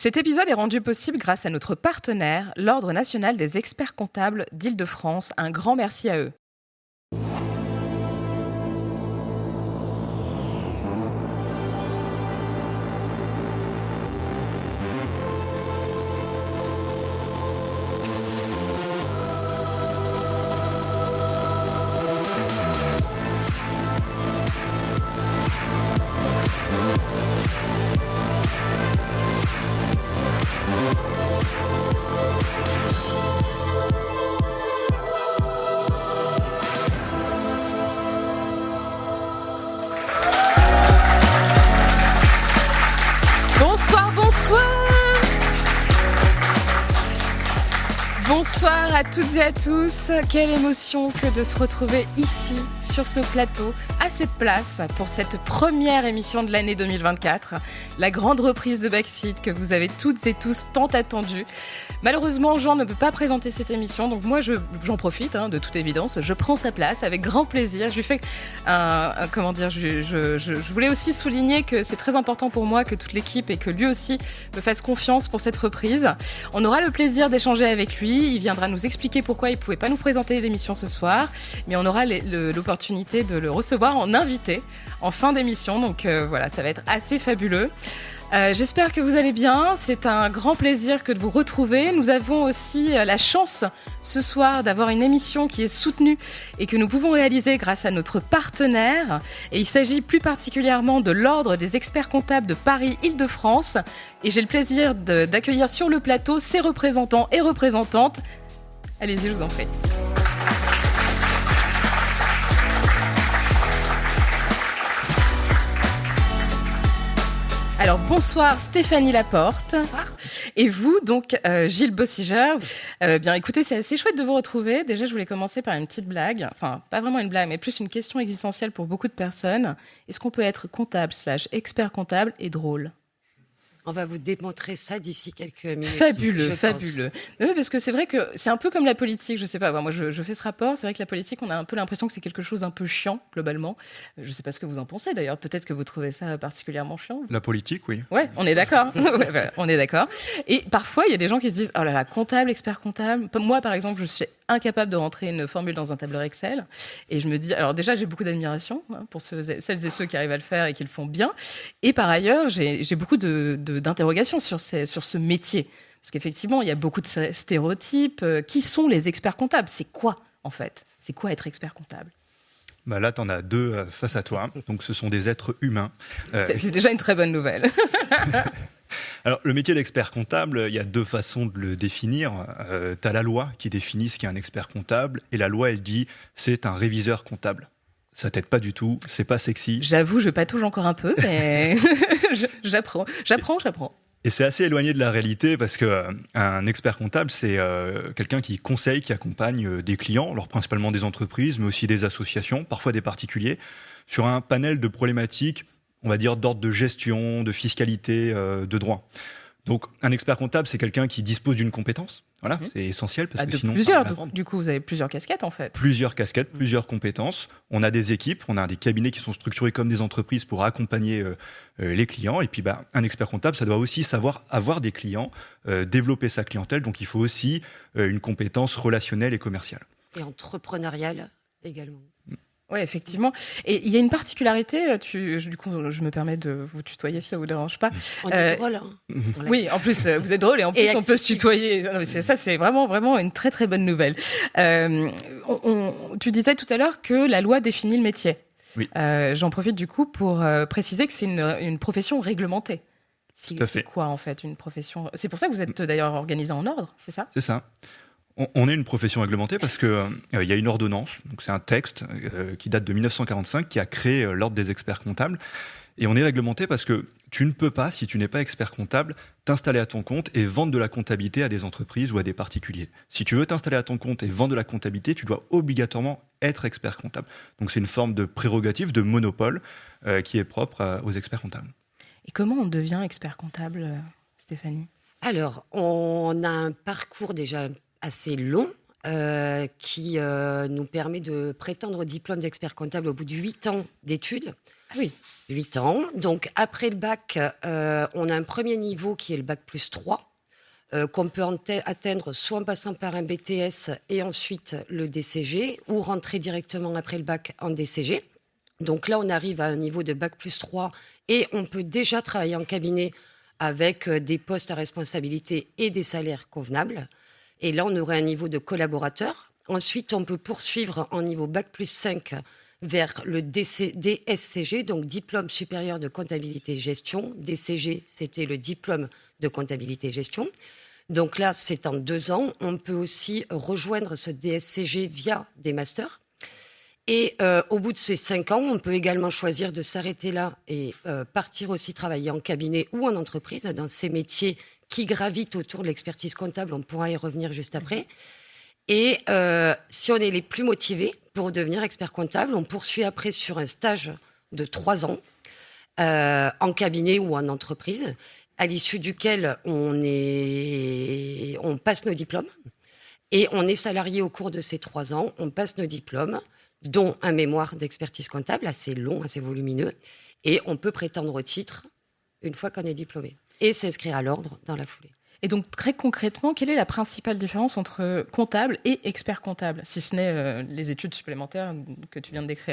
Cet épisode est rendu possible grâce à notre partenaire, l'Ordre national des experts comptables d'Île-de-France. Un grand merci à eux. Bonsoir à toutes et à tous. Quelle émotion que de se retrouver ici, sur ce plateau, à cette place, pour cette première émission de l'année 2024. La grande reprise de Backseat que vous avez toutes et tous tant attendue. Malheureusement, Jean ne peut pas présenter cette émission, donc moi j'en profite, de toute évidence. Je prends sa place avec grand plaisir. Je lui fais je voulais aussi souligner que c'est très important pour moi que toute l'équipe et que lui aussi me fasse confiance pour cette reprise. On aura le plaisir d'échanger avec lui. Il viendra nous expliquer pourquoi il ne pouvait pas nous présenter l'émission ce soir, mais on aura l'opportunité de le recevoir en invité en fin d'émission. Donc voilà, ça va être assez fabuleux. J'espère que vous allez bien. C'est un grand plaisir que de vous retrouver. Nous avons aussi la chance ce soir d'avoir une émission qui est soutenue et que nous pouvons réaliser grâce à notre partenaire. Et il s'agit plus particulièrement de l'Ordre des experts comptables de Paris Île-de-France. Et j'ai le plaisir d'accueillir sur le plateau ses représentants et représentantes. Allez-y, je vous en prie. Alors bonsoir Stéphanie Laporte. Bonsoir. Et vous, donc Gilles Bossiger. Bien écoutez, c'est assez chouette de vous retrouver. Déjà, je voulais commencer par une petite blague. Enfin, pas vraiment une blague, mais plus une question existentielle pour beaucoup de personnes. Est-ce qu'on peut être comptable/expert comptable et drôle ? On va vous démontrer ça d'ici quelques minutes. Fabuleux. Non, parce que c'est vrai que c'est un peu comme la politique, je sais pas. Moi, je fais ce rapport. C'est vrai que la politique, on a un peu l'impression que c'est quelque chose d'un peu chiant, globalement. Je sais pas ce que vous en pensez, d'ailleurs. Peut-être que vous trouvez ça particulièrement chiant. La politique, oui. Ouais, on est d'accord. On est d'accord. Et parfois, il y a des gens qui se disent, oh là là, comptable, expert comptable. Moi, par exemple, je suis incapable de rentrer une formule dans un tableur Excel. Et je me dis, alors déjà, j'ai beaucoup d'admiration pour celles et ceux qui arrivent à le faire et qui le font bien. Et par ailleurs, j'ai beaucoup d'interrogations sur ce métier. Parce qu'effectivement, il y a beaucoup de stéréotypes. Qui sont les experts comptables ? C'est quoi, en fait ? C'est quoi être expert comptable ? Là, tu en as deux face à toi. Donc, ce sont des êtres humains. C'est déjà une très bonne nouvelle. Alors, le métier d'expert comptable, il y a deux façons de le définir. Tu as la loi qui définit ce qu'est un expert comptable. Et la loi, elle dit c'est un réviseur comptable. Ça t'aide pas du tout, c'est pas sexy. J'avoue, je patauge encore un peu, mais j'apprends. Et c'est assez éloigné de la réalité parce que un expert comptable, c'est quelqu'un qui conseille, qui accompagne des clients, alors principalement des entreprises, mais aussi des associations, parfois des particuliers, sur un panel de problématiques, on va dire d'ordre de gestion, de fiscalité, de droit. Donc, un expert comptable, c'est quelqu'un qui dispose d'une compétence. Voilà, c'est essentiel parce que sinon... Du coup, vous avez plusieurs casquettes, en fait. Plusieurs casquettes, plusieurs compétences. On a des équipes, on a des cabinets qui sont structurés comme des entreprises pour accompagner les clients. Et puis, un expert comptable, ça doit aussi savoir avoir des clients, développer sa clientèle. Donc, il faut aussi une compétence relationnelle et commerciale. Et entrepreneuriale également. Oui, effectivement. Et il y a une particularité, du coup, je me permets de vous tutoyer si ça vous dérange pas. On est drôle, Oui, en plus, vous êtes drôle et en plus, on peut se tutoyer. Non, mais ça, c'est vraiment une très, très bonne nouvelle. Tu disais tout à l'heure que la loi définit le métier. Oui. J'en profite du coup pour préciser que c'est une profession réglementée. Tout à fait. C'est quoi, en fait, une profession ? C'est pour ça que vous êtes d'ailleurs organisé en ordre, c'est ça ? C'est ça. On est une profession réglementée parce que il y a une ordonnance, donc c'est un texte qui date de 1945 qui a créé l'ordre des experts comptables. Et on est réglementé parce que tu ne peux pas, si tu n'es pas expert comptable, t'installer à ton compte et vendre de la comptabilité à des entreprises ou à des particuliers. Si tu veux t'installer à ton compte et vendre de la comptabilité, tu dois obligatoirement être expert comptable. Donc c'est une forme de prérogative, de monopole qui est propre aux experts comptables. Et comment on devient expert comptable, Stéphanie ? Alors, on a un parcours déjà assez long qui nous permet de prétendre au diplôme d'expert comptable au bout de 8 ans d'études. Oui, 8 ans. Donc, après le bac, on a un premier niveau qui est le bac plus 3, qu'on peut atteindre soit en passant par un BTS et ensuite le DCG, ou rentrer directement après le bac en DCG. Donc là, on arrive à un niveau de bac plus 3 et on peut déjà travailler en cabinet avec des postes à responsabilité et des salaires convenables. Et là, on aurait un niveau de collaborateur. Ensuite, on peut poursuivre en niveau bac plus 5 vers le DSCG, donc diplôme supérieur de comptabilité et gestion. DCG, c'était le diplôme de comptabilité et gestion. Donc là, c'est en 2 ans. On peut aussi rejoindre ce DSCG via des masters. Et au bout de ces 5 ans, on peut également choisir de s'arrêter là et partir aussi travailler en cabinet ou en entreprise dans ces métiers qui gravitent autour de l'expertise comptable. On pourra y revenir juste après. Et si on est les plus motivés pour devenir expert comptable, on poursuit après sur un stage de 3 ans en cabinet ou en entreprise, à l'issue duquel on passe nos diplômes. Et on est salarié au cours de ces 3 ans. On passe nos diplômes, dont un mémoire d'expertise comptable assez long, assez volumineux. Et on peut prétendre au titre une fois qu'on est diplômé. Et s'inscrire à l'ordre dans la foulée. Et donc, très concrètement, quelle est la principale différence entre comptable et expert comptable, si ce n'est les études supplémentaires que tu viens de décrire ?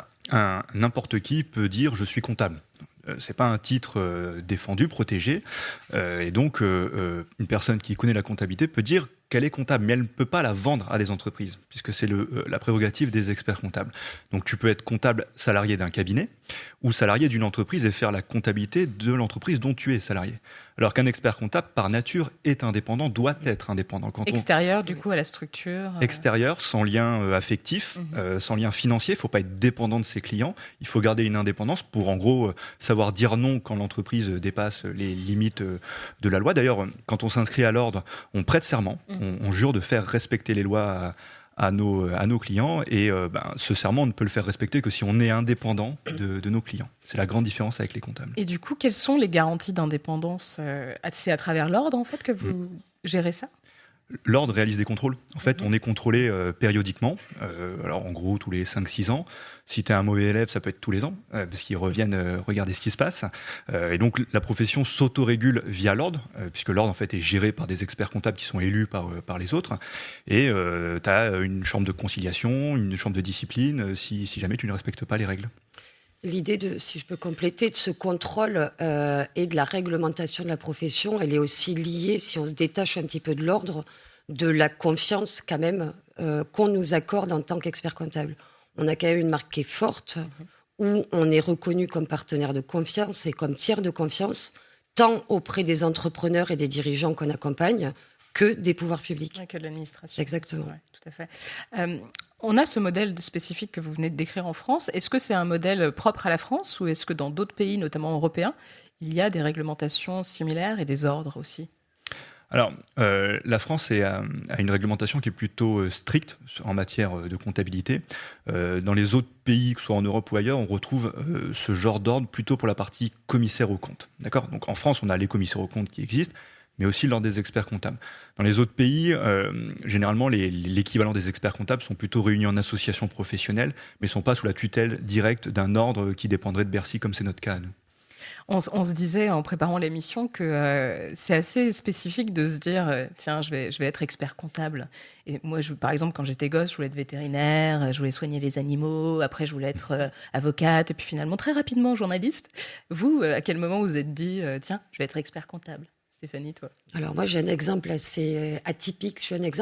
N'importe qui peut dire « je suis comptable ». C'est pas un titre défendu, protégé. Et donc, une personne qui connaît la comptabilité peut dire qu'elle est comptable, mais elle ne peut pas la vendre à des entreprises, puisque c'est la prérogative des experts comptables. Donc, tu peux être comptable salarié d'un cabinet ou salarié d'une entreprise et faire la comptabilité de l'entreprise dont tu es salarié. Alors qu'un expert comptable, par nature, est indépendant, doit être indépendant. Extérieur, du coup, à la structure. Extérieur, sans lien affectif, sans lien financier. Il ne faut pas être dépendant de ses clients. Il faut garder une indépendance pour, en gros, savoir dire non quand l'entreprise dépasse les limites de la loi. D'ailleurs, quand on s'inscrit à l'ordre, on prête serment. On jure de faire respecter les lois à nos clients. Et ce serment, on ne peut le faire respecter que si on est indépendant de nos clients. C'est la grande différence avec les comptables. Et du coup, quelles sont les garanties d'indépendance ? C'est à travers l'ordre, en fait, que vous gérez ça ? L'ordre réalise des contrôles. En fait, on est contrôlé périodiquement. Alors, en gros, tous les 5-6 ans. Si tu es un mauvais élève, ça peut être tous les ans, parce qu'ils reviennent regarder ce qui se passe. Et donc, la profession s'autorégule via l'ordre, puisque l'ordre, en fait, est géré par des experts comptables qui sont élus par les autres. Et tu as une chambre de conciliation, une chambre de discipline, si jamais tu ne respectes pas les règles. L'idée, si je peux compléter, de ce contrôle et de la réglementation de la profession, elle est aussi liée, si on se détache un petit peu de l'ordre, de la confiance quand même qu'on nous accorde en tant qu'expert comptable. On a quand même une marque qui est forte, où on est reconnu comme partenaire de confiance et comme tiers de confiance, tant auprès des entrepreneurs et des dirigeants qu'on accompagne, que des pouvoirs publics. Que de l'administration. Exactement. Ouais, tout à fait. On a ce modèle spécifique que vous venez de décrire en France. Est-ce que c'est un modèle propre à la France ou est-ce que dans d'autres pays, notamment européens, il y a des réglementations similaires et des ordres aussi ? Alors, la France a une réglementation qui est plutôt stricte en matière de comptabilité. Dans les autres pays, que ce soit en Europe ou ailleurs, on retrouve ce genre d'ordre plutôt pour la partie commissaire aux comptes. D'accord ? Donc en France, on a les commissaires aux comptes qui existent, mais aussi l'ordre des experts comptables. Dans les autres pays, généralement, l'équivalent des experts comptables sont plutôt réunis en association professionnelle, mais ne sont pas sous la tutelle directe d'un ordre qui dépendrait de Bercy, comme c'est notre cas à nous. On se disait en préparant l'émission que c'est assez spécifique de se dire tiens, je vais être expert comptable. Et moi, par exemple, quand j'étais gosse, je voulais être vétérinaire, je voulais soigner les animaux, après je voulais être avocate, et puis finalement, très rapidement, journaliste. Vous, à quel moment vous vous êtes dit tiens, je vais être expert comptable ? Stéphanie, toi ? Alors moi, j'ai un exemple assez atypique.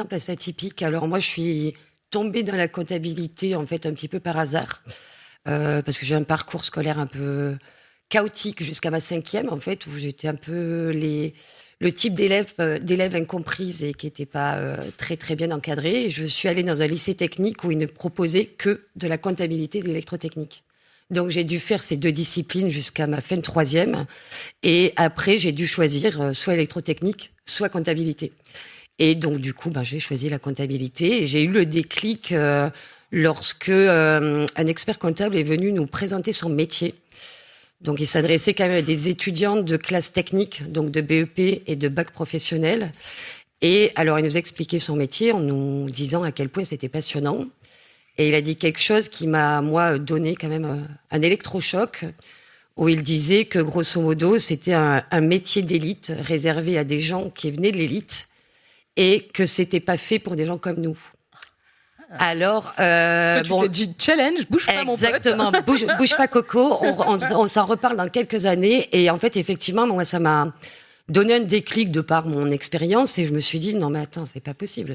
Alors moi, je suis tombée dans la comptabilité, en fait, un petit peu par hasard, parce que j'ai un parcours scolaire un peu chaotique jusqu'à ma 5e, en fait, où j'étais un peu le type d'élève incomprise et qui n'était pas très, très bien encadrée. Et je suis allée dans un lycée technique où ils ne proposaient que de la comptabilité et de l'électrotechnique. Donc, j'ai dû faire ces 2 disciplines jusqu'à ma fin de 3e. Et après, j'ai dû choisir soit électrotechnique, soit comptabilité. Et donc, du coup, j'ai choisi la comptabilité. Et j'ai eu le déclic lorsque un expert comptable est venu nous présenter son métier. Donc, il s'adressait quand même à des étudiantes de classe technique, donc de BEP et de bac professionnel. Et alors, il nous expliquait son métier en nous disant à quel point c'était passionnant. Et il a dit quelque chose qui m'a, moi, donné quand même un électrochoc, où il disait que, grosso modo, c'était un métier d'élite réservé à des gens qui venaient de l'élite et que c'était pas fait pour des gens comme nous. Alors, toi, tu t'es dit challenge, bouge pas mon pote. Exactement, bouge pas Coco. On s'en reparle dans quelques années. Et en fait, effectivement, moi, ça m'a donné un déclic de par mon expérience. Et je me suis dit, non mais attends, c'est pas possible.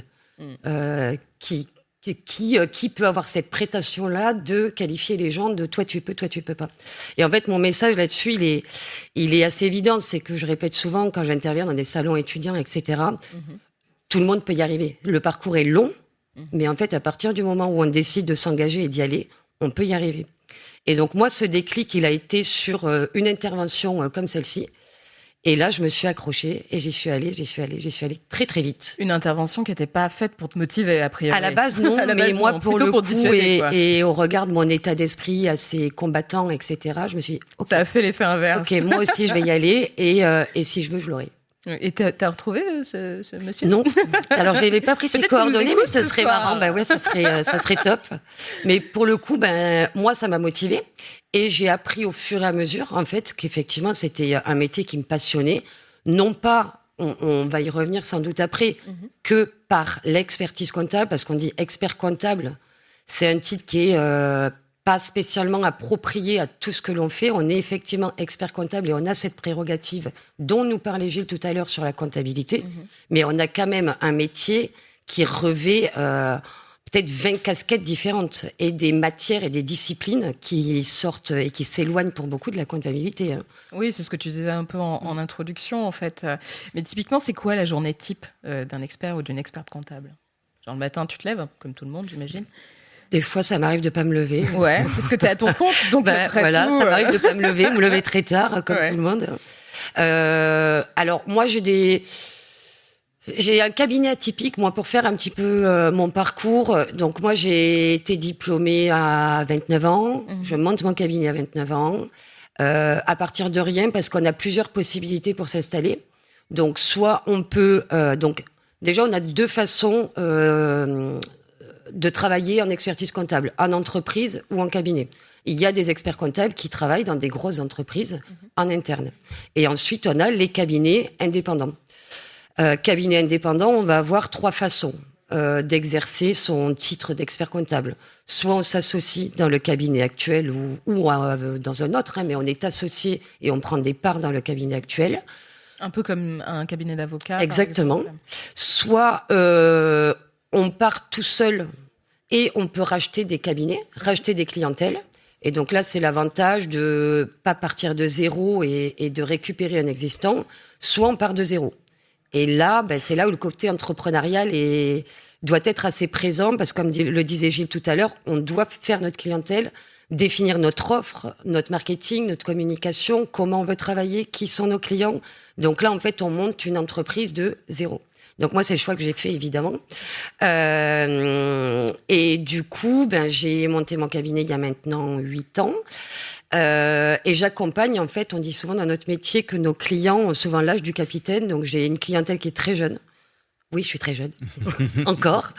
Qui peut avoir cette prétention-là de qualifier les gens de toi tu peux pas. Et en fait, mon message là-dessus, il est assez évident. C'est que je répète souvent quand j'interviens dans des salons étudiants, etc. Tout le monde peut y arriver. Le parcours est long. Mais en fait, à partir du moment où on décide de s'engager et d'y aller, on peut y arriver. Et donc, moi, ce déclic, il a été sur une intervention comme celle-ci. Et là, je me suis accrochée et j'y suis allée très, très vite. Une intervention qui n'était pas faite pour te motiver, a priori. À la base, non. Mais moi, non, pour le coup, et au regard de mon état d'esprit assez combattant, etc., je me suis dit, OK. Ça a fait l'effet inverse. OK, moi aussi, je vais y aller. Et si je veux, je l'aurai. Et t'as retrouvé ce monsieur ? Non. Alors, je n'avais pas pris ses coordonnées, mais ça serait marrant. Ben ouais, ça serait top. Mais pour le coup, moi, ça m'a motivée. Et j'ai appris au fur et à mesure, en fait, qu'effectivement, c'était un métier qui me passionnait. Non pas, on va y revenir sans doute après, que par l'expertise comptable, parce qu'on dit expert comptable, c'est un titre qui est pas spécialement approprié à tout ce que l'on fait. On est effectivement expert comptable et on a cette prérogative dont nous parlait Gilles tout à l'heure sur la comptabilité. Mais on a quand même un métier qui revêt peut-être 20 casquettes différentes et des matières et des disciplines qui sortent et qui s'éloignent pour beaucoup de la comptabilité. Oui, c'est ce que tu disais un peu en introduction, en fait. Mais typiquement, c'est quoi la journée type d'un expert ou d'une experte comptable ? Genre le matin, tu te lèves, comme tout le monde, j'imagine. Des fois, ça m'arrive de pas me lever. Ouais, parce que t'es à ton compte, donc voilà, ça m'arrive de pas me lever très tard, comme tout le monde. Alors, moi, j'ai un cabinet atypique, moi, pour faire un petit peu mon parcours. Donc, moi, j'ai été diplômée à 29 ans. Je monte mon cabinet à 29 ans. À partir de rien, parce qu'on a plusieurs possibilités pour s'installer. Donc, soit on peut... donc, déjà, on a deux façons... de travailler en expertise comptable, en entreprise ou en cabinet. Il y a des experts comptables qui travaillent dans des grosses entreprises en interne. Et ensuite, on a les cabinets indépendants. Cabinet indépendant, on va avoir trois façons d'exercer son titre d'expert comptable. Soit on s'associe dans le cabinet actuel ou dans un autre, mais on est associé et on prend des parts dans le cabinet actuel. Un peu comme un cabinet d'avocats. Exactement. Soit on part tout seul et on peut racheter des cabinets, racheter des clientèles. Et donc là, c'est l'avantage de pas partir de zéro et de récupérer un existant. Soit on part de zéro. Et là, c'est là où le côté entrepreneurial doit être assez présent parce que, comme le disait Gilles tout à l'heure, on doit faire notre clientèle, définir notre offre, notre marketing, notre communication, comment on veut travailler, qui sont nos clients. Donc là, en fait, on monte une entreprise de zéro. Donc moi, c'est le choix que j'ai fait, évidemment. Et du coup, j'ai monté mon cabinet il y a maintenant 8 ans. Et j'accompagne, en fait, on dit souvent dans notre métier que nos clients ont souvent l'âge du capitaine. Donc j'ai une clientèle qui est très jeune. Oui, je suis très jeune. Encore.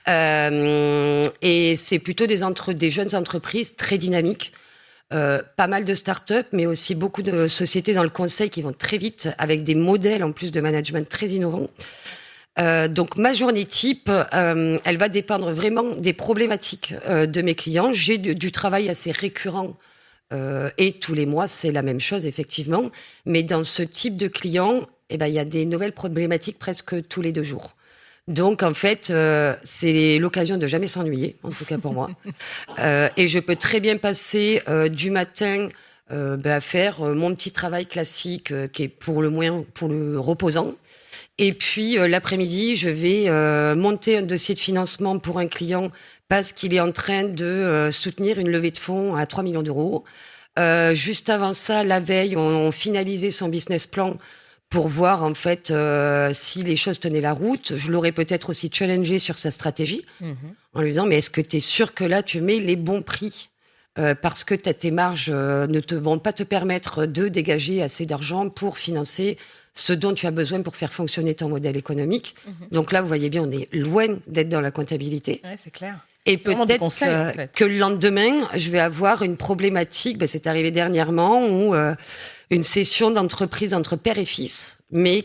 Et c'est plutôt des jeunes entreprises très dynamiques. Pas mal de start-up, mais aussi beaucoup de sociétés dans le conseil qui vont très vite, avec des modèles en plus de management très innovants. Donc ma journée type, elle va dépendre vraiment des problématiques de mes clients. J'ai du travail assez récurrent et tous les mois c'est la même chose effectivement. Mais dans ce type de clients, il y a des nouvelles problématiques presque tous les 2 jours. Donc en fait, c'est l'occasion de jamais s'ennuyer, en tout cas pour moi. Et je peux très bien passer du matin à faire mon petit travail classique qui est pour le reposant. Et puis l'après-midi, je vais monter un dossier de financement pour un client parce qu'il est en train de soutenir une levée de fonds à 3 millions d'euros. Juste avant ça, la veille, on finalisait son business plan pour voir en fait si les choses tenaient la route. Je l'aurais peut-être aussi challengé sur sa stratégie en lui disant mais est-ce que tu es sûr que là tu mets les bons prix parce que tes marges ne vont pas te permettre de dégager assez d'argent pour financer ce dont tu as besoin pour faire fonctionner ton modèle économique. Donc là, vous voyez bien, on est loin d'être dans la comptabilité. Ouais, c'est clair. Et peut-être que le lendemain, je vais avoir une problématique, c'est arrivé dernièrement, où une session d'entreprise entre père et fils, mais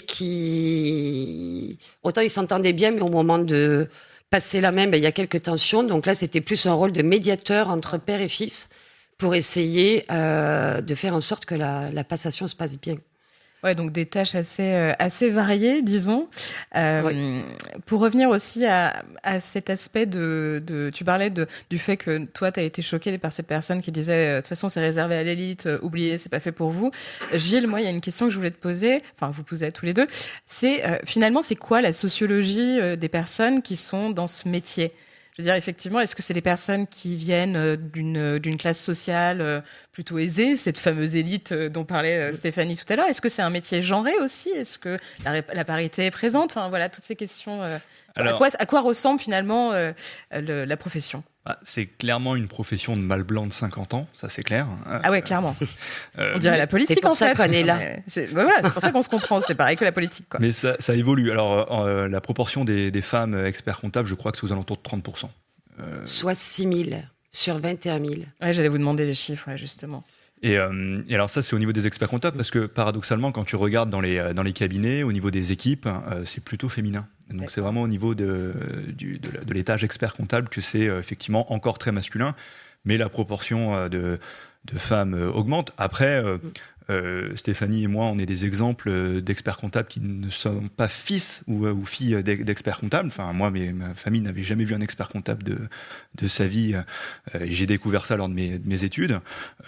qui... Autant ils s'entendaient bien, mais au moment de passer la main, il y a quelques tensions. Donc là, c'était plus un rôle de médiateur entre père et fils pour essayer de faire en sorte que la passation se passe bien. Ouais, donc des tâches assez variées, disons. Oui. Pour revenir aussi à cet aspect tu parlais du fait que toi, tu as été choquée par cette personne qui disait de toute façon, c'est réservé à l'élite, oubliez, c'est pas fait pour vous. Gilles, moi, il y a une question que je voulais te poser, enfin, vous posez à tous les deux. C'est finalement, c'est quoi la sociologie des personnes qui sont dans ce métier ? Je veux dire, effectivement, est-ce que c'est des personnes qui viennent d'une classe sociale plutôt aisée, cette fameuse élite dont parlait Stéphanie tout à l'heure ? Est-ce que c'est un métier genré aussi ? Est-ce que la parité est présente ? Enfin, voilà, toutes ces questions. Alors, à quoi ressemble finalement la profession ? C'est clairement une profession de mâle blanc de 50 ans, ça c'est clair. Ah ouais, clairement. On dirait la politique en fait. C'est pour ça qu'on est là. C'est pour ça qu'on se comprend, c'est pareil que la politique. Quoi. Mais ça évolue. Alors, la proportion des femmes experts comptables, je crois que c'est aux alentours de 30%. Soit 6 000 sur 21 000. Ouais, j'allais vous demander les chiffres, justement. Et alors ça, c'est au niveau des experts comptables, parce que paradoxalement, quand tu regardes dans les cabinets, au niveau des équipes, c'est plutôt féminin. Donc D'accord. C'est vraiment au niveau de l'étage expert comptable que c'est effectivement encore très masculin, mais la proportion de femmes augmente. Après, Stéphanie et moi, on est des exemples d'experts comptables qui ne sont pas fils ou filles d'experts comptables. Enfin, moi, ma famille n'avait jamais vu un expert comptable de sa vie. Et j'ai découvert ça lors de mes études.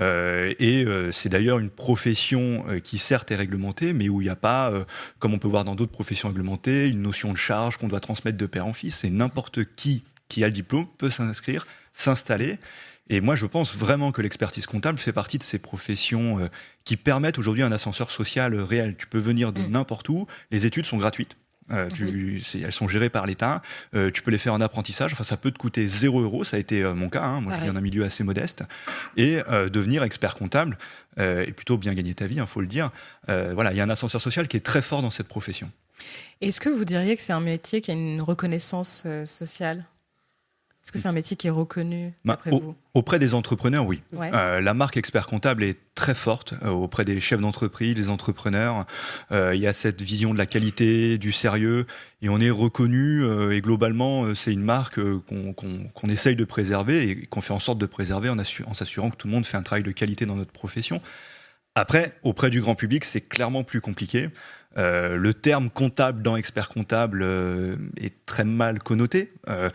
C'est d'ailleurs une profession qui certes est réglementée, mais où il n'y a pas, comme on peut voir dans d'autres professions réglementées, une notion de charge qu'on doit transmettre de père en fils. Et n'importe qui a le diplôme peut s'inscrire, s'installer. Et moi, je pense vraiment que l'expertise comptable fait partie de ces professions qui permettent aujourd'hui un ascenseur social réel. Tu peux venir de n'importe où, les études sont gratuites. Elles sont gérées par l'État, tu peux les faire en apprentissage, enfin, ça peut te coûter 0 €, ça a été mon cas, moi je viens d'un milieu assez modeste, et devenir expert comptable, et plutôt bien gagner ta vie, faut le dire. Voilà, il y a un ascenseur social qui est très fort dans cette profession. Est-ce que vous diriez que c'est un métier qui a une reconnaissance sociale ? Est-ce que c'est un métier qui est reconnu d'après vous ? Auprès des entrepreneurs, oui. Ouais. La marque expert comptable est très forte auprès des chefs d'entreprise, des entrepreneurs. Il y a cette vision de la qualité, du sérieux, et on est reconnu. Et globalement, c'est une marque qu'on essaye de préserver et qu'on fait en sorte de préserver en s'assurant que tout le monde fait un travail de qualité dans notre profession. Après, auprès du grand public, c'est clairement plus compliqué. Le terme comptable dans expert comptable est très mal connoté.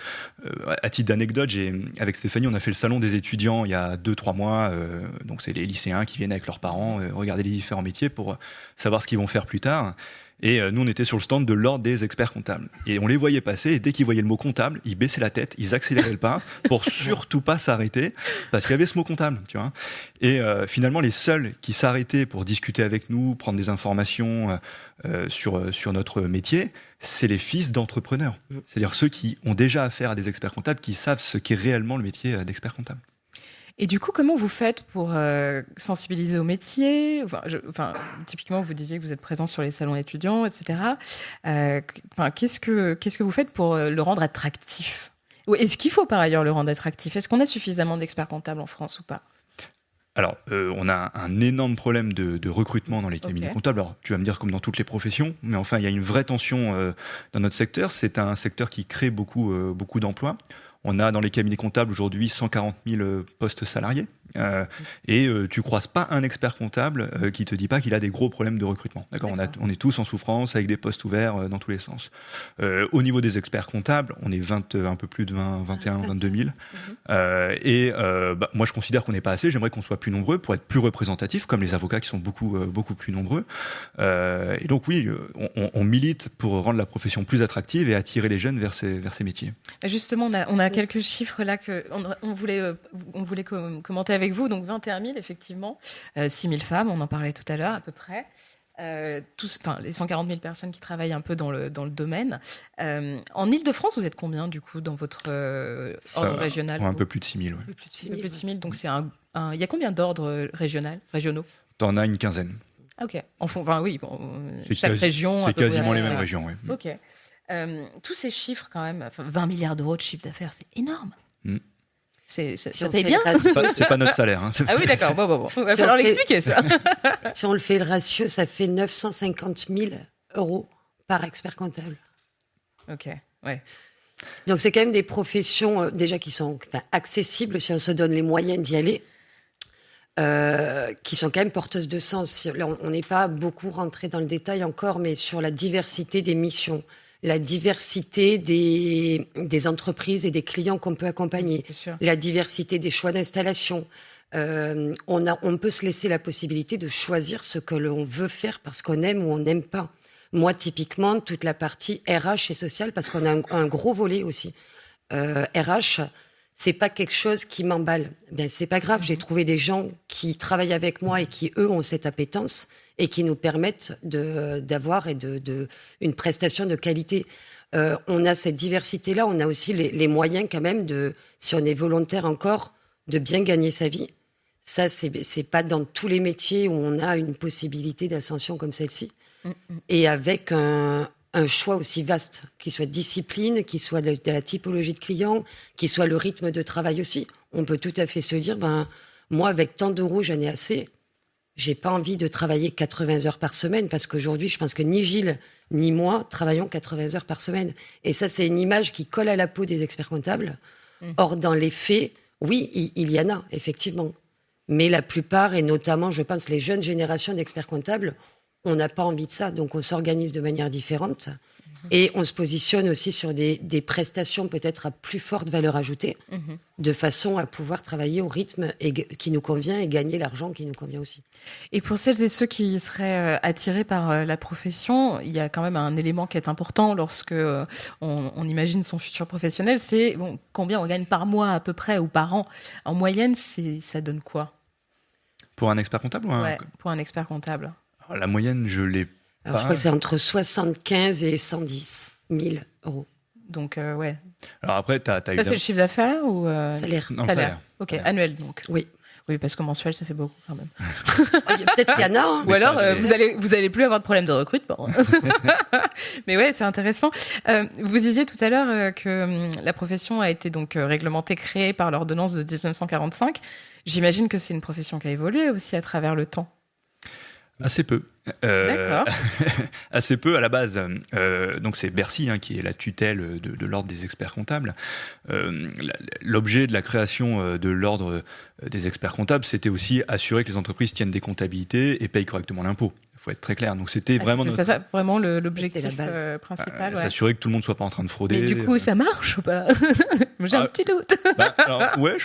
À titre d'anecdote, avec Stéphanie, on a fait le salon des étudiants il y a 2-3 mois. Donc c'est les lycéens qui viennent avec leurs parents regarder les différents métiers pour savoir ce qu'ils vont faire plus tard. Et nous, on était sur le stand de l'ordre des experts comptables. Et on les voyait passer, et dès qu'ils voyaient le mot comptable, ils baissaient la tête, ils accéléraient le pas pour surtout pas s'arrêter, parce qu'il y avait ce mot comptable, tu vois. Et finalement, les seuls qui s'arrêtaient pour discuter avec nous, prendre des informations sur notre métier, c'est les fils d'entrepreneurs. C'est-à-dire ceux qui ont déjà affaire à des experts comptables, qui savent ce qu'est réellement le métier d'expert comptable. Et du coup, comment vous faites pour sensibiliser au métier ? Typiquement, vous disiez que vous êtes présent sur les salons étudiants, etc. Qu'est-ce que vous faites pour le rendre attractif ? Ou est-ce qu'il faut par ailleurs le rendre attractif ? Est-ce qu'on a suffisamment d'experts comptables en France ou pas ? Alors, on a un énorme problème de recrutement dans les cabinets comptables. Alors, tu vas me dire comme dans toutes les professions, mais enfin, il y a une vraie tension dans notre secteur. C'est un secteur qui crée beaucoup d'emplois. On a dans les cabinets comptables aujourd'hui 140 000 postes salariés. Et tu croises pas un expert comptable qui te dit pas qu'il a des gros problèmes de recrutement. D'accord. On est tous en souffrance avec des postes ouverts dans tous les sens. Au niveau des experts comptables, on est un peu plus de 21, 22 000. Moi, je considère qu'on n'est pas assez. J'aimerais qu'on soit plus nombreux pour être plus représentatifs, comme les avocats qui sont beaucoup plus nombreux. Et donc oui, on milite pour rendre la profession plus attractive et attirer les jeunes vers ces métiers. Justement, on a quelques chiffres là qu'on voulait commenter avec vous. Donc 21 000, effectivement, 6 000 femmes, on en parlait tout à l'heure à peu près. Les 140 000 personnes qui travaillent un peu dans le domaine. En Ile-de-France, vous êtes combien du coup dans votre ordre régional ? Un peu plus de 6 000. Ouais. Un peu plus de 6 000. Donc il y a combien d'ordres régionaux ? T'en as une quinzaine. Ok. Chaque région. C'est quasiment les mêmes régions. Ouais. Ok. Tous ces chiffres quand même, 20 milliards d'euros de chiffre d'affaires, c'est énorme. Ça paye bien. C'est pas notre salaire. Hein. Ah oui, d'accord. Bon. Il va falloir l'expliquer, ça. Si on le fait le ratio, ça fait 950 000 € par expert comptable. Ok, ouais. Donc, c'est quand même des professions déjà qui sont accessibles si on se donne les moyens d'y aller, qui sont quand même porteuses de sens. Là, on n'est pas beaucoup rentré dans le détail encore, mais sur la diversité des missions, la diversité des entreprises et des clients qu'on peut accompagner, la diversité des choix d'installation. On peut se laisser la possibilité de choisir ce que l'on veut faire parce qu'on aime ou on n'aime pas. Moi, typiquement, toute la partie RH et sociale, parce qu'on a un gros volet aussi. RH, c'est pas quelque chose qui m'emballe. Ben, c'est pas grave, j'ai trouvé des gens qui travaillent avec moi et qui, eux, ont cette appétence et qui nous permettent d'avoir une prestation de qualité. On a cette diversité-là, on a aussi les moyens quand même si on est volontaire encore, de bien gagner sa vie. Ça, c'est pas dans tous les métiers où on a une possibilité d'ascension comme celle-ci. Et avec un choix aussi vaste, qui soit discipline, qui soit de la typologie de clients, qui soit le rythme de travail aussi. On peut tout à fait se dire, moi, avec tant d'euros, j'en ai assez. J'ai pas envie de travailler 80 heures par semaine, parce qu'aujourd'hui, je pense que ni Gilles, ni moi travaillons 80 heures par semaine. Et ça, c'est une image qui colle à la peau des experts comptables. Or, dans les faits, oui, il y en a, effectivement. Mais la plupart, et notamment, je pense, les jeunes générations d'experts comptables, on n'a pas envie de ça, donc on s'organise de manière différente et on se positionne aussi sur des prestations peut-être à plus forte valeur ajoutée, de façon à pouvoir travailler au rythme qui nous convient et gagner l'argent qui nous convient aussi. Et pour celles et ceux qui seraient attirés par la profession, il y a quand même un élément qui est important lorsque on imagine son futur professionnel, c'est combien on gagne par mois à peu près ou par an. En moyenne, ça donne quoi ? Pour un expert comptable pour un expert comptable. Alors, la moyenne, je l'ai pas. Alors, je crois que c'est entre 75 et 110 000 €. Donc, ouais. Alors après, t'as ça, c'est le chiffre d'affaires ou Salaire. Non, salaire. Ok, Salaire. annuel donc. Oui. Oui, parce que mensuel, ça fait beaucoup quand même. Peut-être qu'il y en a. Hein. Ou alors, vous allez plus avoir de problème de recrutement. Mais ouais, c'est intéressant. Vous disiez tout à l'heure que la profession a été donc réglementée, créée par l'ordonnance de 1945. J'imagine que c'est une profession qui a évolué aussi à travers le temps. Assez peu. D'accord. Assez peu à la base. Donc c'est Bercy qui est la tutelle de l'ordre des experts comptables. L'objet de la création de l'ordre des experts comptables, c'était aussi assurer que les entreprises tiennent des comptabilités et payent correctement l'impôt. Il faut être très clair. Donc c'était vraiment ça, vraiment l'objectif principal. S'assurer que tout le monde soit pas en train de frauder. Mais du coup, ça marche ou pas ? J'ai un petit doute. Alors, ouais,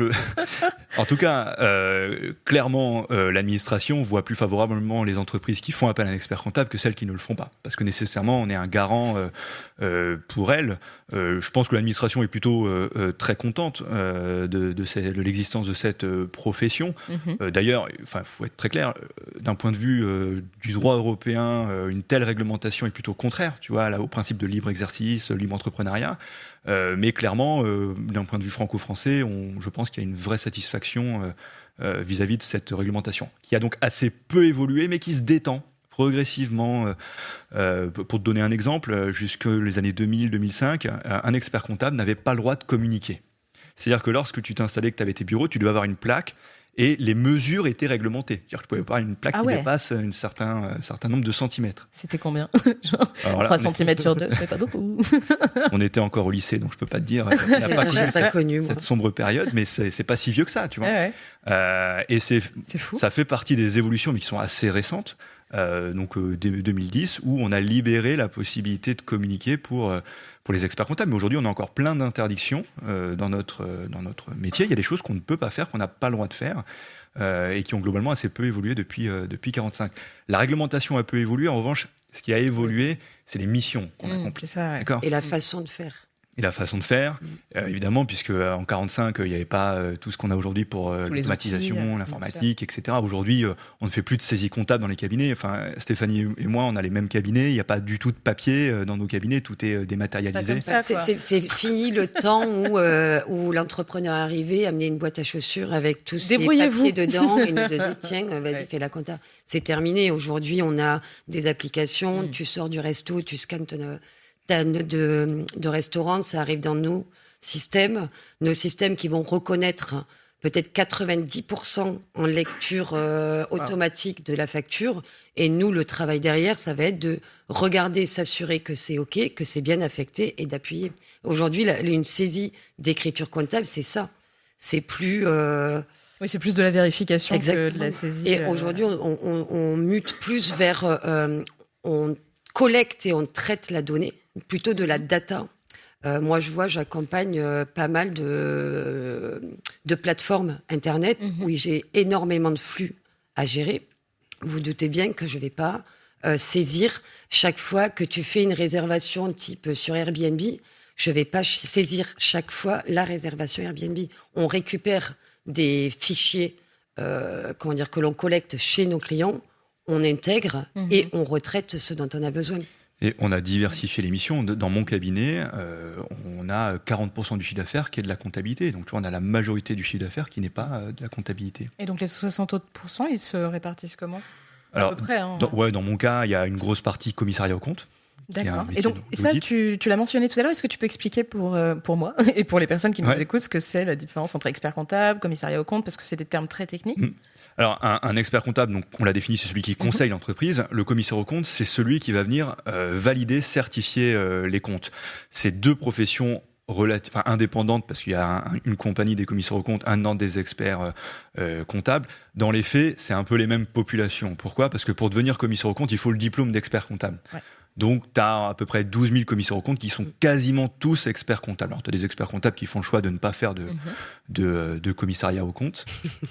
en tout cas, clairement, l'administration voit plus favorablement les entreprises qui font appel à un expert comptable que celles qui ne le font pas. Parce que nécessairement, on est un garant pour elles. Je pense que l'administration est plutôt très contente de l'existence de cette profession. D'ailleurs, faut être très clair, d'un point de vue du droit européen, une telle réglementation est plutôt contraire, tu vois, au principe de libre exercice, libre entrepreneuriat. Mais clairement, d'un point de vue franco-français, je pense qu'il y a une vraie satisfaction vis-à-vis de cette réglementation, qui a donc assez peu évolué, mais qui se détend progressivement. Pour te donner un exemple, jusque les années 2000-2005, un expert comptable n'avait pas le droit de communiquer. C'est-à-dire que lorsque tu t'installais, que tu avais tes bureaux, tu devais avoir une plaque et les mesures étaient réglementées. C'est-à-dire que tu pouvais pas avoir une plaque qui dépasse un certain nombre de centimètres. C'était combien ? Genre 3 centimètres sur 2, c'est pas beaucoup. On était encore au lycée, donc je peux pas te dire. On n'a pas connu cette sombre période, mais c'est pas si vieux que ça, tu vois. Et c'est fou. Ça fait partie des évolutions, mais qui sont assez récentes. Donc dès 2010, où on a libéré la possibilité de communiquer pour les experts comptables. Mais aujourd'hui, on a encore plein d'interdictions dans notre métier. Il y a des choses qu'on ne peut pas faire, qu'on n'a pas le droit de faire, et qui ont globalement assez peu évolué depuis 1945. La réglementation a peu évolué. En revanche, ce qui a évolué, c'est les missions qu'on accomplit. Et la façon de faire. Et la façon de faire, évidemment, puisque en 1945, il n'y avait pas tout ce qu'on a aujourd'hui pour l'automatisation, l'informatique, etc. Aujourd'hui, on ne fait plus de saisie comptable dans les cabinets. Enfin, Stéphanie et moi, on a les mêmes cabinets. Il n'y a pas du tout de papier dans nos cabinets. Tout est dématérialisé. C'est fini le temps où l'entrepreneur arrivait, amenait une boîte à chaussures avec tous ses papiers dedans et nous disait tiens, vas-y, fais la compta. C'est terminé. Aujourd'hui, on a des applications. Tu sors du resto, tu scannes de restaurant, ça arrive systèmes, nos systèmes qui vont reconnaître peut-être 90% en lecture automatique de la facture. Et nous, le travail derrière, ça va être de regarder, s'assurer que c'est OK, que c'est bien affecté et d'appuyer. Aujourd'hui, une saisie d'écriture comptable, c'est ça. C'est plus... Oui, c'est plus de la vérification Exactement. que de la saisie. Et aujourd'hui, on mute plus vers... on collecte et on traite la donnée, plutôt de la data. Moi, j'accompagne pas mal de plateformes Internet où j'ai énormément de flux à gérer. Vous doutez bien que je ne vais pas saisir chaque fois que tu fais une réservation type sur Airbnb. Je ne vais pas saisir chaque fois la réservation Airbnb. On récupère des fichiers que l'on collecte chez nos clients, on intègre et on retraite ce dont on a besoin. Et on a diversifié les missions. Dans mon cabinet, on a 40% du chiffre d'affaires qui est de la comptabilité. Donc, tu vois, on a la majorité du chiffre d'affaires qui n'est pas de la comptabilité. Et donc, les 60 autres %, ils se répartissent comment ? Alors, à peu près, hein. Dans mon cas, il y a une grosse partie commissariat aux comptes. D'accord. Et donc, ça, tu l'as mentionné tout à l'heure. Est-ce que tu peux expliquer pour moi et pour les personnes qui nous écoutent ce que c'est la différence entre expert comptable, commissariat aux comptes, parce que c'est des termes très techniques. Alors, un expert comptable, donc, on l'a défini, c'est celui qui conseille l'entreprise. Le commissaire aux comptes, c'est celui qui va venir valider, certifier les comptes. C'est deux professions indépendantes, parce qu'il y a une compagnie des commissaires aux comptes, un ordre des experts comptables. Dans les faits, c'est un peu les mêmes populations. Pourquoi ? Parce que pour devenir commissaire aux comptes, il faut le diplôme d'expert comptable. Ouais. Donc, tu as à peu près 12 000 commissaires aux comptes qui sont quasiment tous experts comptables. Alors, tu as des experts comptables qui font le choix de ne pas faire de commissariat aux comptes.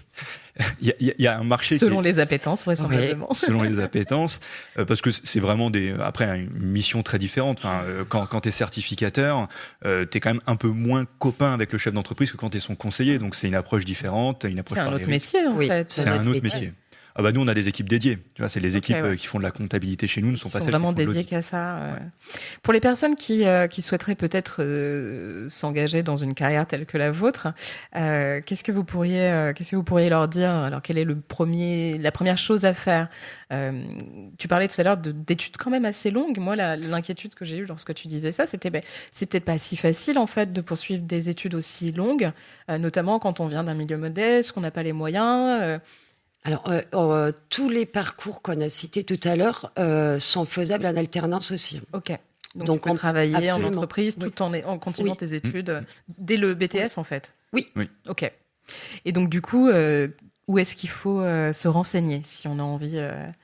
Il y a un marché selon les appétences, vraisemblablement. Selon les appétences, parce que c'est vraiment après une mission très différente. Enfin, quand tu es certificateur, tu es quand même un peu moins copain avec le chef d'entreprise que quand tu es son conseiller. Donc, c'est une approche différente. C'est un autre métier, en fait. C'est un autre métier. Ah bah nous, on a des équipes dédiées. Tu vois, c'est les équipes qui font de la comptabilité chez nous, ne sont pas celles qui font de l'audit. Vraiment dédiées qu'à ça. Pour les personnes qui souhaiteraient peut-être s'engager dans une carrière telle que la vôtre, qu'est-ce que vous pourriez leur dire ? Alors, quelle est la première chose à faire ? Tu parlais tout à l'heure d'études quand même assez longues. Moi, l'inquiétude que j'ai eue lorsque tu disais ça, c'était c'est peut-être pas si facile en fait de poursuivre des études aussi longues, notamment quand on vient d'un milieu modeste, qu'on n'a pas les moyens. Alors, tous les parcours qu'on a cités tout à l'heure sont faisables en alternance aussi. Ok. Donc on peut travailler absolument en entreprise tout en continuant tes études dès le BTS en fait. Oui. Ok. Et donc du coup, où est-ce qu'il faut se renseigner si on a envie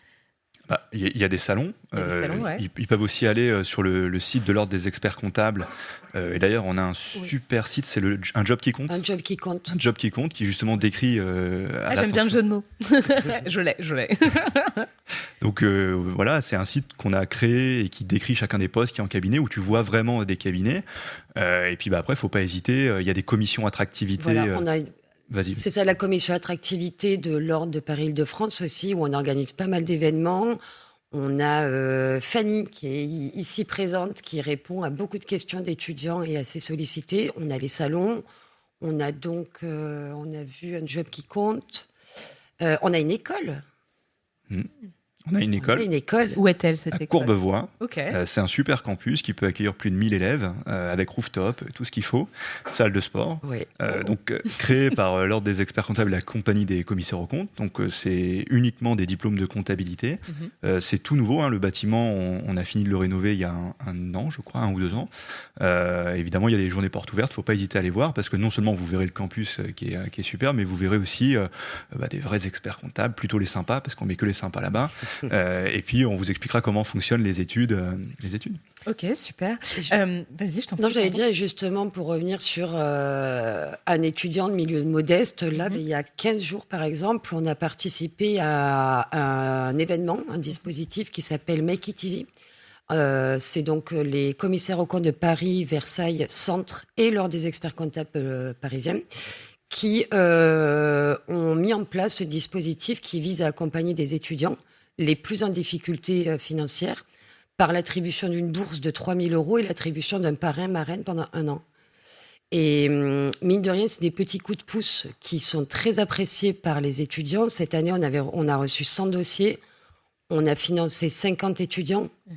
Il y a des salons. Ils peuvent aussi aller sur le site de l'Ordre des experts comptables. Et d'ailleurs, on a un super site, c'est un job qui compte. Un job qui compte. Un job qui compte, qui justement décrit. J'aime bien le jeu de mots. Je l'ai. Donc voilà, c'est un site qu'on a créé et qui décrit chacun des postes qui est en cabinet, où tu vois vraiment des cabinets. Et puis après, il ne faut pas hésiter. Il y a des commissions attractivité. Voilà, on a Vas-y. C'est ça, la commission attractivité de l'Ordre de Paris-Île-de-France aussi, où on organise pas mal d'événements. On a Fanny, qui est ici présente, qui répond à beaucoup de questions d'étudiants et assez sollicitée. On a les salons. On a donc, on a vu un job qui compte. On a une école. On a une école. Où est-elle, cette école ? À Courbevoie. Okay. C'est un super campus qui peut accueillir plus de 1000 élèves, avec rooftop, tout ce qu'il faut, salle de sport. Oui. Donc, créé par l'Ordre des experts comptables et la compagnie des commissaires aux comptes. Donc, c'est uniquement des diplômes de comptabilité. C'est tout nouveau. Hein. Le bâtiment, on a fini de le rénover il y a un an, je crois, 1 ou 2 ans. Évidemment, il y a des journées portes ouvertes. Il ne faut pas hésiter à aller voir, parce que non seulement vous verrez le campus qui est super, mais vous verrez aussi des vrais experts comptables, plutôt les sympas, parce qu'on met que les sympas là-bas. Et puis, on vous expliquera comment fonctionnent les études. Ok, super. Vas-y, je t'en prie. Non, j'allais dire, justement, pour revenir sur un étudiant de milieu modeste, là, il y a 15 jours, par exemple, on a participé à un événement, un dispositif qui s'appelle Make It Easy. C'est donc les commissaires aux comptes de Paris, Versailles, Centre et l'Ordre des experts comptables parisiens qui ont mis en place ce dispositif qui vise à accompagner des étudiants les plus en difficulté financière par l'attribution d'une bourse de 3 000 € et l'attribution d'un parrain-marraine pendant 1 an. Et mine de rien, c'est des petits coups de pouce qui sont très appréciés par les étudiants. Cette année, on a reçu 100 dossiers, on a financé 50 étudiants,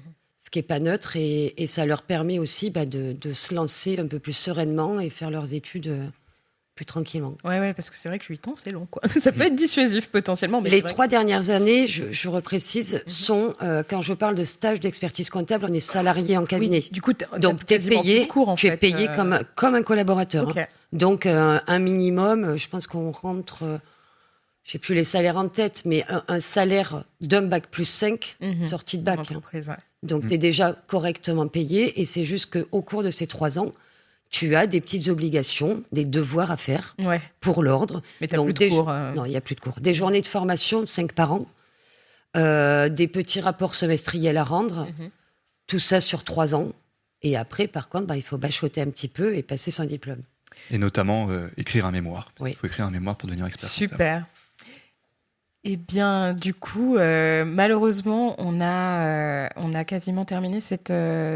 ce qui n'est pas neutre, et ça leur permet aussi de se lancer un peu plus sereinement et faire leurs études plus tranquillement. Ouais, parce que c'est vrai que 8 ans, c'est long, quoi. Ça peut être dissuasif potentiellement. Mais les 3 dernières années, je reprécise, sont, quand je parle de stage d'expertise comptable, on est salarié en cabinet. Oui, du coup, donc tu es payé, comme un collaborateur. Okay. Hein. Donc un minimum, je pense qu'on rentre, je sais plus les salaires en tête, mais un salaire d'un bac plus 5 sorti de bac. Hein. Donc tu es déjà correctement payé, et c'est juste qu'au cours de ces 3 ans, tu as des petites obligations, des devoirs à faire pour l'ordre. Mais tu n'as plus de cours. Non, il n'y a plus de cours. Des journées de formation, 5 par an. Des petits rapports semestriels à rendre. Tout ça sur 3 ans. Et après, par contre, il faut bachoter un petit peu et passer son diplôme. Et notamment écrire un mémoire. Oui. Il faut écrire un mémoire pour devenir expert. Super. Eh bien, du coup, malheureusement, on a quasiment terminé cet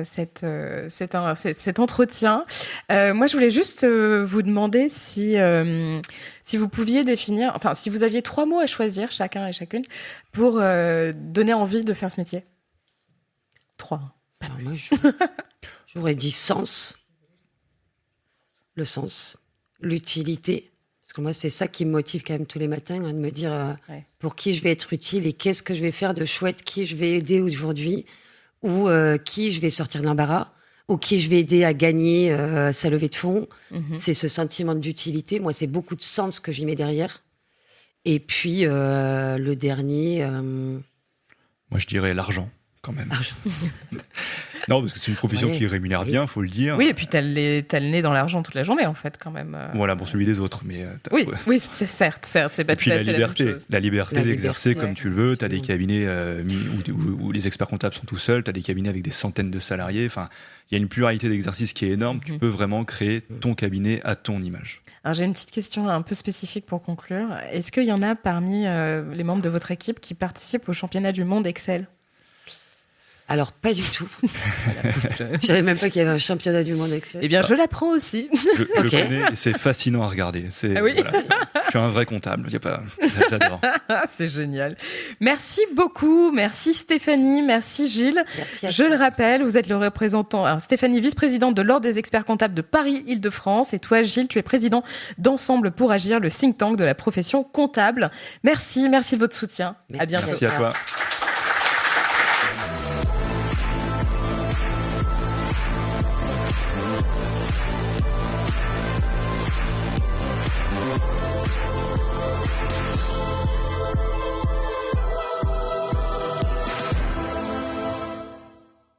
entretien. Moi, je voulais juste vous demander si vous pouviez définir, enfin, si vous aviez 3 mots à choisir, chacun et chacune, pour donner envie de faire ce métier. 3. Alors moi, j'aurais dit sens. Le sens. L'utilité. Parce que moi, c'est ça qui me motive quand même tous les matins, de me dire pour qui je vais être utile et qu'est-ce que je vais faire de chouette, qui je vais aider aujourd'hui, ou qui je vais sortir de l'embarras, ou qui je vais aider à gagner sa levée de fonds. C'est ce sentiment d'utilité. Moi, c'est beaucoup de sens que j'y mets derrière. Et puis, le dernier... Moi, je dirais l'argent, quand même. Non, parce que c'est une profession qui rémunère bien, faut le dire. Oui, et puis t'as le nez dans l'argent toute la journée, en fait, quand même. Voilà, pour celui des autres. Mais oui, c'est certes, c'est pas tout à fait la même chose. La liberté d'exercer comme tu le veux. T'as des cabinets où les experts comptables sont tout seuls. T'as des cabinets avec des centaines de salariés. Enfin, il y a une pluralité d'exercices qui est énorme. Tu peux vraiment créer ton cabinet à ton image. Alors, j'ai une petite question un peu spécifique pour conclure. Est-ce qu'il y en a parmi les membres de votre équipe qui participent au championnat du monde Excel ? Alors, pas du tout. Je savais même pas qu'il y avait un championnat du monde Excel. Eh bien, je l'apprends aussi. Je le connais et c'est fascinant à regarder. Oui. Je suis un vrai comptable. J'adore. C'est génial. Merci beaucoup. Merci Stéphanie. Merci Gilles. Merci je le rappelle, vous êtes le représentant. Alors, Stéphanie, vice-présidente de l'Ordre des experts comptables de Paris-Île-de-France. Et toi, Gilles, tu es président d'Ensemble pour Agir, le think tank de la profession comptable. Merci de votre soutien. À bientôt. Merci à toi.